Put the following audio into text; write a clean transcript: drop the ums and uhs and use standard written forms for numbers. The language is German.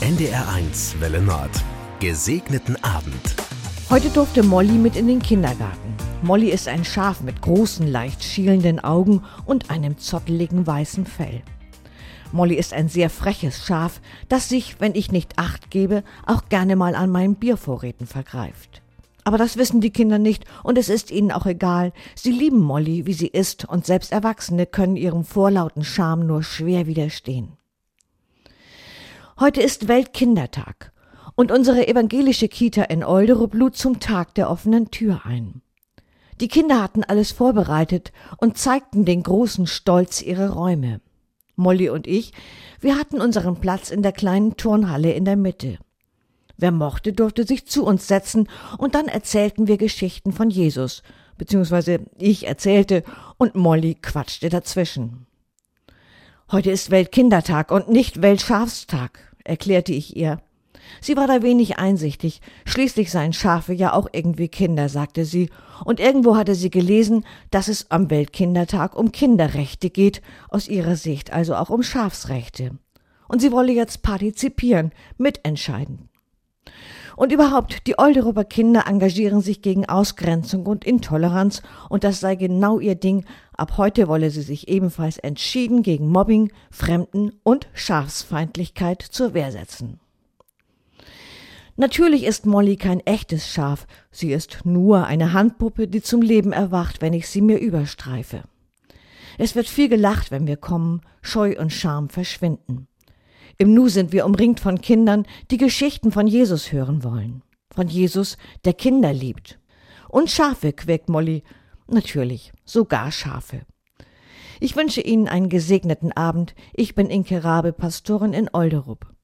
NDR1 Welle Nord. Gesegneten Abend. Heute durfte Molly mit in den Kindergarten. Molly ist ein Schaf mit großen, leicht schielenden Augen und einem zotteligen weißen Fell. Molly ist ein sehr freches Schaf, das sich, wenn ich nicht Acht gebe, auch gerne mal an meinen Biervorräten vergreift. Aber das wissen die Kinder nicht und es ist ihnen auch egal. Sie lieben Molly, wie sie ist, und selbst Erwachsene können ihrem vorlauten Charme nur schwer widerstehen. Heute ist Weltkindertag und unsere evangelische Kita in Olderup lud zum Tag der offenen Tür ein. Die Kinder hatten alles vorbereitet und zeigten den großen Stolz ihre Räume. Molly und ich, wir hatten unseren Platz in der kleinen Turnhalle in der Mitte. Wer mochte, durfte sich zu uns setzen und dann erzählten wir Geschichten von Jesus, beziehungsweise ich erzählte und Molly quatschte dazwischen. Heute ist Weltkindertag und nicht Weltschafstag, erklärte ich ihr. Sie war da wenig einsichtig, schließlich seien Schafe ja auch irgendwie Kinder, sagte sie, und irgendwo hatte sie gelesen, dass es am Weltkindertag um Kinderrechte geht, aus ihrer Sicht also auch um Schafsrechte. Und sie wolle jetzt partizipieren, mitentscheiden. Und überhaupt, die Olderuper Kinder engagieren sich gegen Ausgrenzung und Intoleranz und das sei genau ihr Ding. Ab heute wolle sie sich ebenfalls entschieden gegen Mobbing, Fremden- und Schafsfeindlichkeit zur Wehr setzen. Natürlich ist Molly kein echtes Schaf, sie ist nur eine Handpuppe, die zum Leben erwacht, wenn ich sie mir überstreife. Es wird viel gelacht, wenn wir kommen, Scheu und Scham verschwinden. Im Nu sind wir umringt von Kindern, die Geschichten von Jesus hören wollen. Von Jesus, der Kinder liebt. Und Schafe, quäkt Molly. Natürlich, sogar Schafe. Ich wünsche Ihnen einen gesegneten Abend. Ich bin Inke Rabe, Pastorin in Olderup.